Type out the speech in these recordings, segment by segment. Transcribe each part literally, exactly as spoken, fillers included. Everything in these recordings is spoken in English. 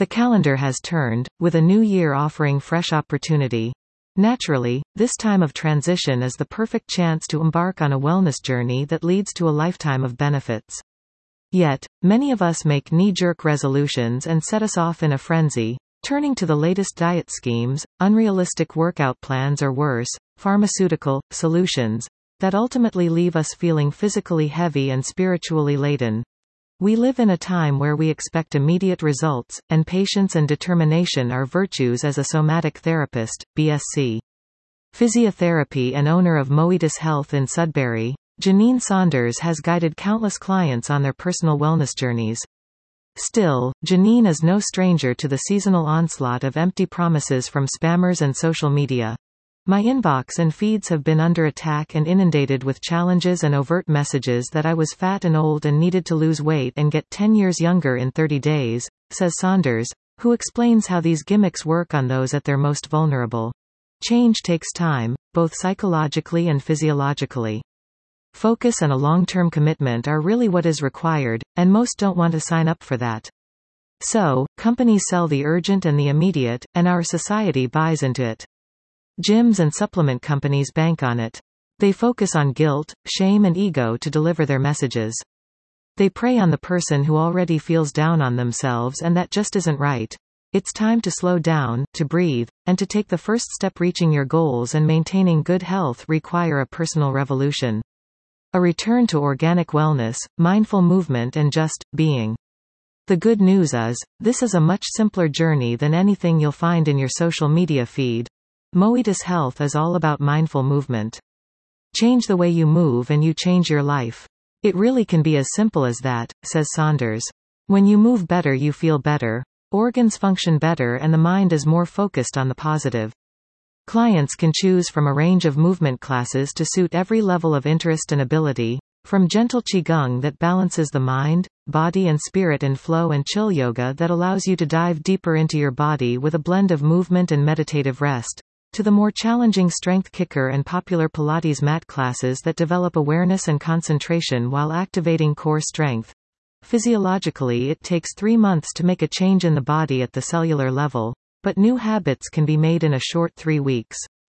The calendar has turned, with a new year offering fresh opportunity. Naturally, this time of transition is the perfect chance to embark on a wellness journey that leads to a lifetime of benefits. Yet, many of us make knee-jerk resolutions and set us off in a frenzy, turning to the latest diet schemes, unrealistic workout plans or worse, pharmaceutical solutions, that ultimately leave us feeling physically heavy and spiritually laden. We live in a time where we expect immediate results, and patience and determination are virtues as a somatic therapist, B S c Physiotherapy and owner of Moetis Health in Sudbury, Janine Saunders has guided countless clients on their personal wellness journeys. Still, Janine is no stranger to the seasonal onslaught of empty promises from spammers and social media. My inbox and feeds have been under attack and inundated with challenges and overt messages that I was fat and old and needed to lose weight and get ten years younger in thirty days, says Saunders, who explains how these gimmicks work on those at their most vulnerable. Change takes time, both psychologically and physiologically. Focus and a long-term commitment are really what is required, and most don't want to sign up for that. So, companies sell the urgent and the immediate, and our society buys into it. Gyms and supplement companies bank on it. They focus on guilt, shame and ego to deliver their messages. They prey on the person who already feels down on themselves, and that just isn't right. It's time to slow down, to breathe, and to take the first step. Reaching your goals and maintaining good health require a personal revolution. A return to organic wellness, mindful movement and just being. The good news is, this is a much simpler journey than anything you'll find in your social media feed. Moetis Health is all about mindful movement. Change the way you move and you change your life. It really can be as simple as that, says Saunders. When you move better, you feel better, organs function better, and the mind is more focused on the positive. Clients can choose from a range of movement classes to suit every level of interest and ability, from gentle qigong that balances the mind, body and spirit, and flow and chill yoga that allows you to dive deeper into your body with a blend of movement and meditative rest, to the more challenging strength kicker and popular Pilates mat classes that develop awareness and concentration while activating core strength. Physiologically, it takes three months to make a change in the body at the cellular level, but new habits can be made in a short three weeks.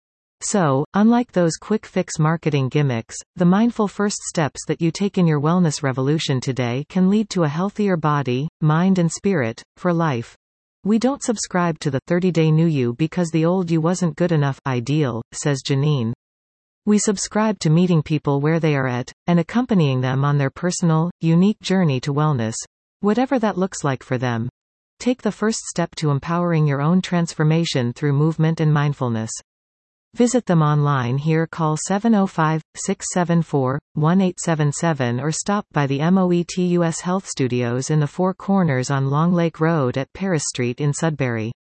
So, unlike those quick-fix marketing gimmicks, the mindful first steps that you take in your wellness revolution today can lead to a healthier body, mind and spirit, for life. We don't subscribe to the thirty-day new you because the old you wasn't good enough ideal, says Janine. We subscribe to meeting people where they are at, and accompanying them on their personal, unique journey to wellness, whatever that looks like for them. Take the first step to empowering your own transformation through movement and mindfulness. Visit them online here. Call seven oh five, six seven four, one eight seven seven or stop by the Moetis Health Studios in the Four Corners on Long Lake Road at Paris Street in Sudbury.